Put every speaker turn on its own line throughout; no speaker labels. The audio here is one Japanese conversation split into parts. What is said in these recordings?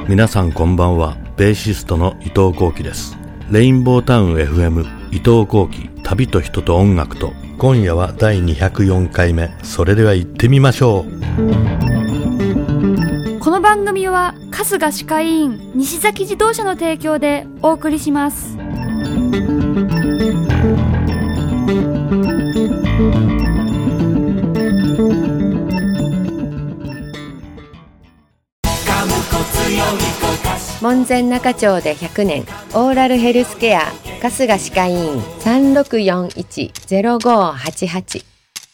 皆さんこんばんは。ベーシストの伊藤幸喜です。レインボータウン FM 伊藤幸喜、旅と人と音楽と、今夜は第204回目。それでは行ってみましょう。
この番組は春日歯科医院西崎自動車の提供でお送りします。
門前仲町で100年オーラルヘルスケア春日歯科医院 3641-0588。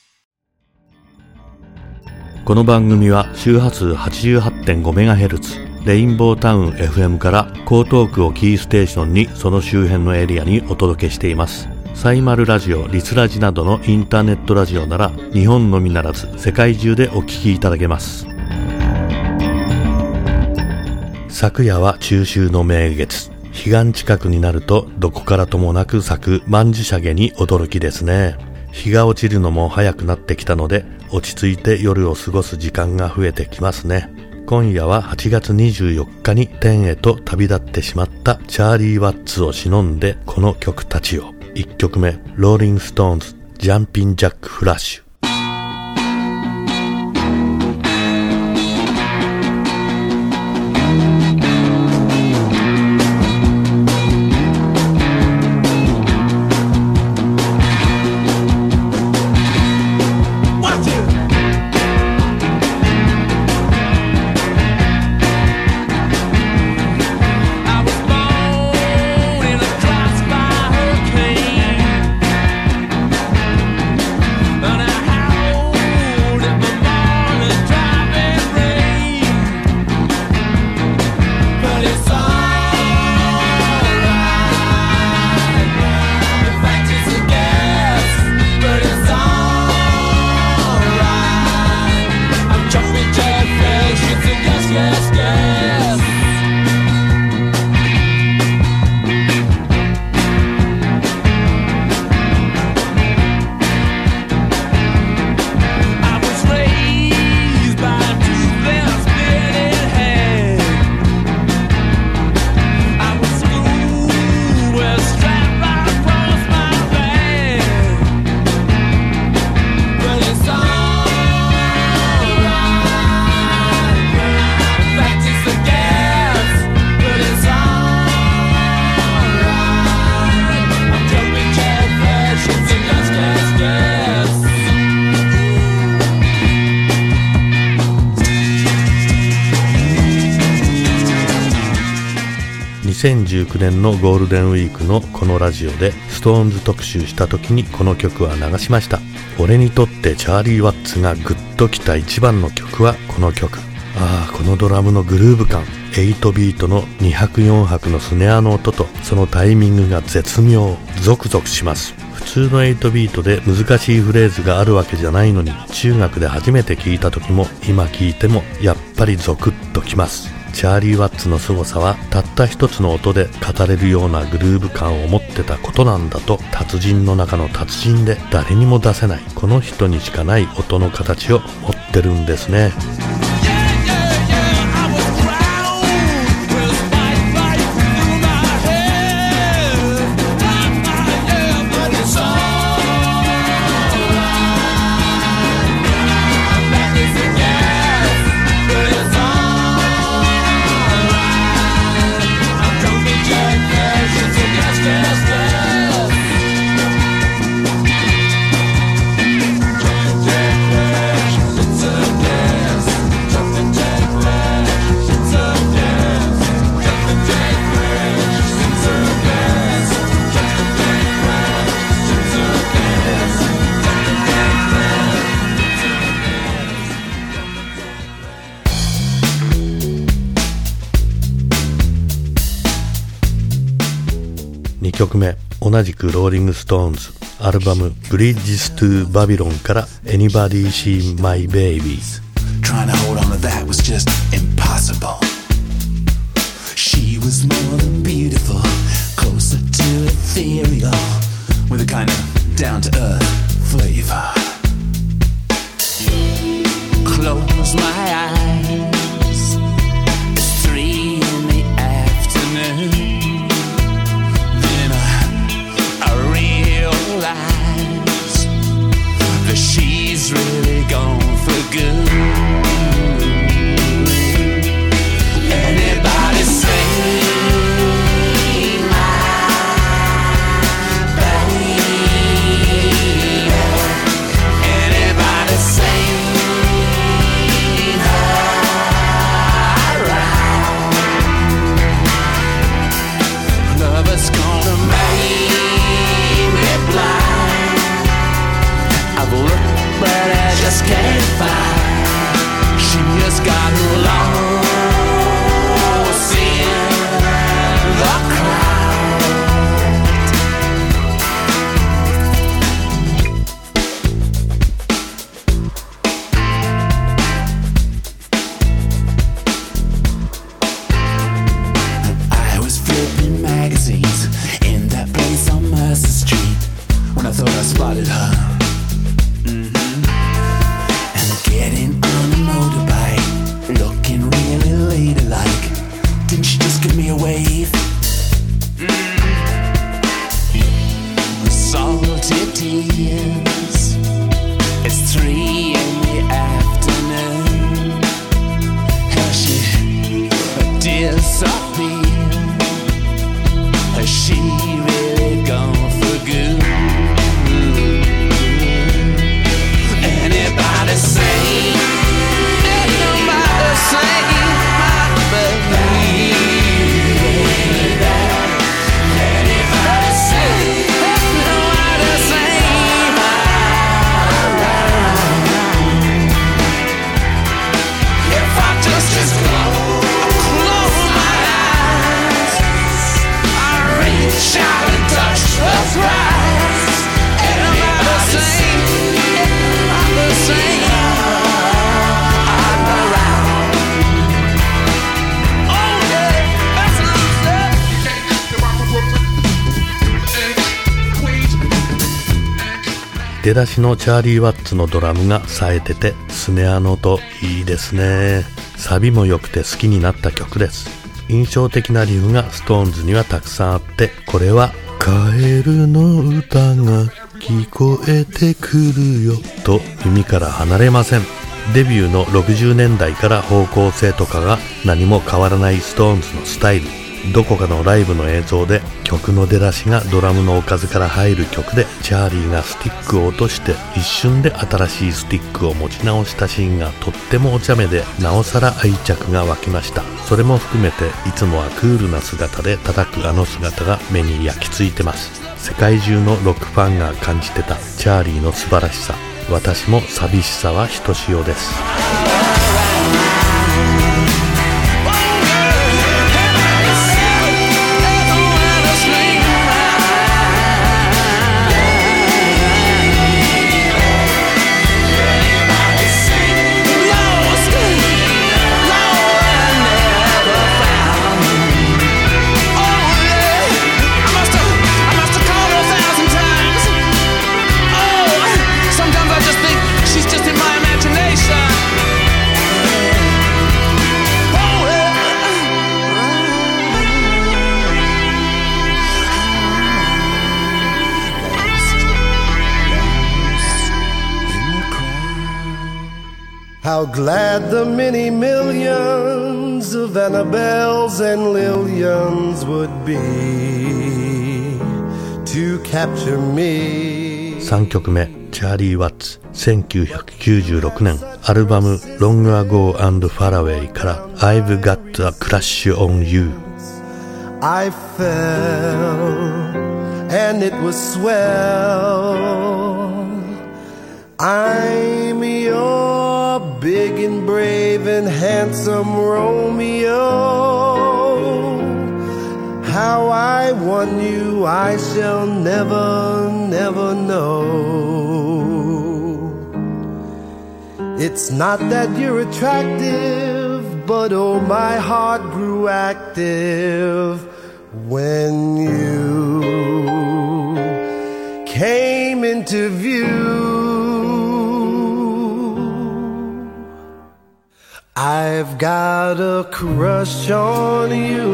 この番組は周波数 88.5MHz レインボータウン FM から江東区をキーステーションにその周辺のエリアにお届けしています。サイマルラジオ、リスラジなどのインターネットラジオなら日本のみならず世界中でお聞きいただけます。昨夜は中秋の名月。彼岸近くになるとどこからともなく咲く曼珠沙華に驚きですね。日が落ちるのも早くなってきたので落ち着いて夜を過ごす時間が増えてきますね。今夜は8月24日に天へと旅立ってしまったチャーリー・ワッツを偲んでこの曲たちを。1曲目、ローリング・ストーンズ、ジャンピン・ジャック・フラッシュ。2019年のゴールデンウィークのこのラジオでストーンズ特集した時にこの曲は流しました。俺にとってチャーリー・ワッツがグッときた一番の曲はこの曲。このドラムのグルーヴ感、8ビートの2拍4拍のスネアの音とそのタイミングが絶妙、ゾクゾクします。普通の8ビートで難しいフレーズがあるわけじゃないのに、中学で初めて聞いた時も今聞いてもやっぱりゾクッときます。チャーリー・ワッツの凄さはたった一つの音で語れるようなグルーヴ感を持ってたことなんだと、達人の中の達人で誰にも出せないこの人にしかない音の形を持ってるんですね。2曲目、同じくローリングストーンズ、アルバム Bridges to Babylon から Anybody See My Babies。
Trying to hold on to that was just impossible. She was more than beautiful, closer to ethereal, with a kind of down-to-earth flavor. Close my eyes, it's 3
出だしのチャーリー・ワッツのドラムが冴えててスネアの音いいですね。サビも良くて好きになった曲です。印象的なリフがストーンズにはたくさんあって、これはカエルの歌が聞こえてくるよと耳から離れません。デビューの60年代から方向性とかが何も変わらないストーンズのスタイル。どこかのライブの映像で曲の出だしがドラムのおかずから入る曲で、チャーリーがスティックを落として一瞬で新しいスティックを持ち直したシーンがとってもお茶目で、なおさら愛着が湧きました。それも含めていつもはクールな姿で叩くあの姿が目に焼き付いてます。世界中のロックファンが感じてたチャーリーの素晴らしさ、私も寂しさはひとしおです。
How glad the many millions of Annabelles and Lillians would be to capture me。
3曲目、チャーリー・ワッツ、1996年アルバム Long Ago and Far Away から I've Got a Crush on You。
I fell and it was swell. I'm your big and brave and handsome Romeo. How I won you I shall never, never know. It's not that you're attractive, but oh my heart grew active when you came into view. I've got a crush on you,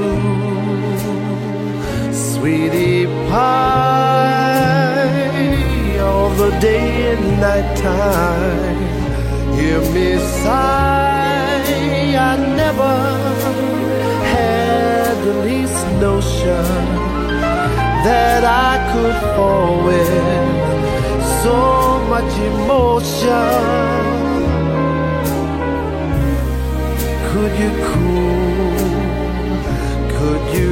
sweetie pie, all the day and night time. Hear me sigh, I never had the least notion that I could fall with so much emotion. Could you cool, could you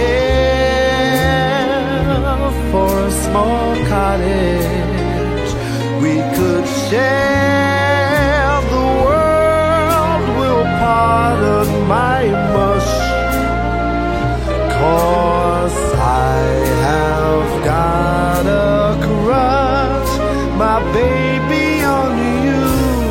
care for a small cottage we could share? The world will pardon my mush, 'cause I have got a crush, my baby, on you.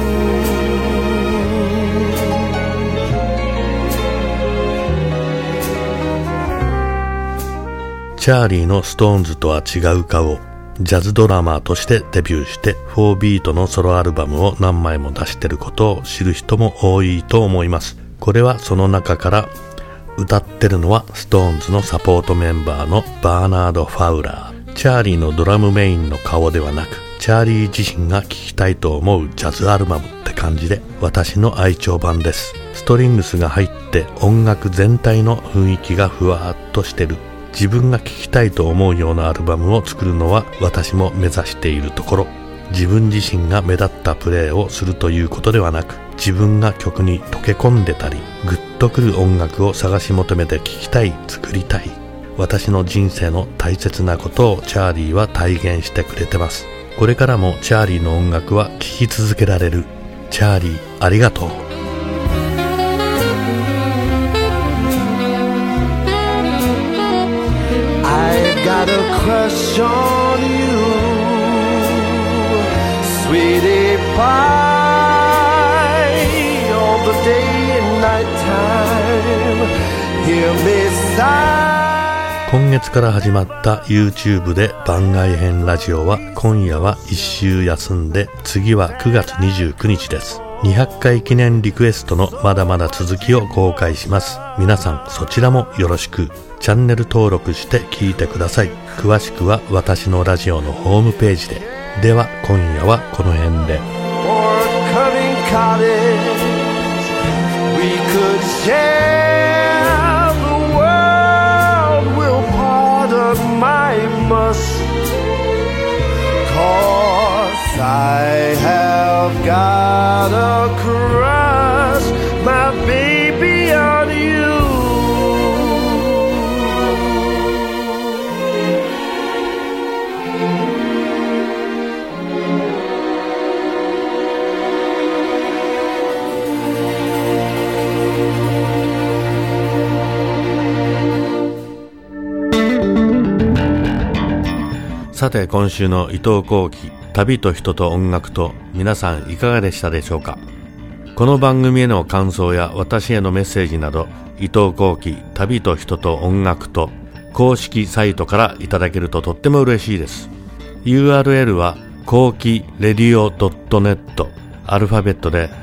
チャーリーのストーンズとは違う顔、ジャズドラマーとしてデビューして4ビートのソロアルバムを何枚も出してることを知る人も多いと思います。これはその中から歌ってるのはストーンズのサポートメンバーのバーナード・ファウラー。チャーリーのドラムメインの顔ではなく、チャーリー自身が聴きたいと思うジャズアルバムって感じで私の愛聴版です。ストリングスが入って音楽全体の雰囲気がふわーっとしてる、自分が聴きたいと思うようなアルバムを作るのは私も目指しているところ。自分自身が目立ったプレーをするということではなく、自分が曲に溶け込んでたりグッとくる音楽を探し求めて聴きたい、作りたい。私の人生の大切なことをチャーリーは体現してくれてます。これからもチャーリーの音楽は聴き続けられる。チャーリー、ありがとう。
Got a crush on you, sweetie pie, all the day and night time. Hear me sigh.
今月から始まった YouTube で番外編ラジオは今夜は1週休んで、次は9月29日です。200回記念リクエストのまだまだ続きを公開します。皆さんそちらもよろしく。チャンネル登録して聞いてください。詳しくは私のラジオのホームページで。では今夜はこの辺で。
I have got a crush, my baby, on you.
さて今週の伊藤幸喜旅と人と音楽と、皆さんいかがでしたでしょうか。この番組への感想や私へのメッセージなど、伊藤幸喜旅と人と音楽と公式サイトからいただけるととっても嬉しいです。 URL は幸喜レディオ .net、 アルファベットで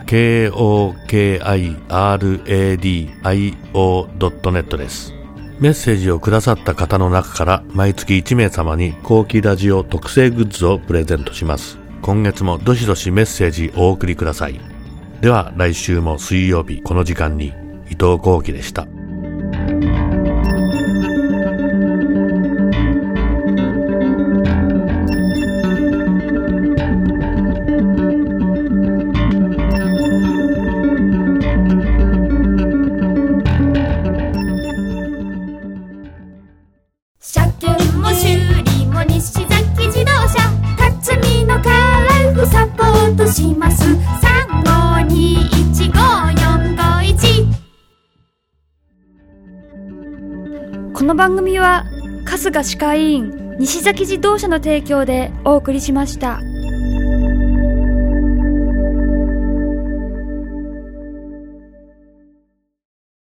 KOKIRADIO.net です。メッセージをくださった方の中から毎月1名様に幸喜ラジオ特製グッズをプレゼントします。今月もどしどしメッセージお送りください。では来週も水曜日この時間に、伊藤幸喜でした。
この番組は春日歯科医院西崎自動車の提供でお送りしました。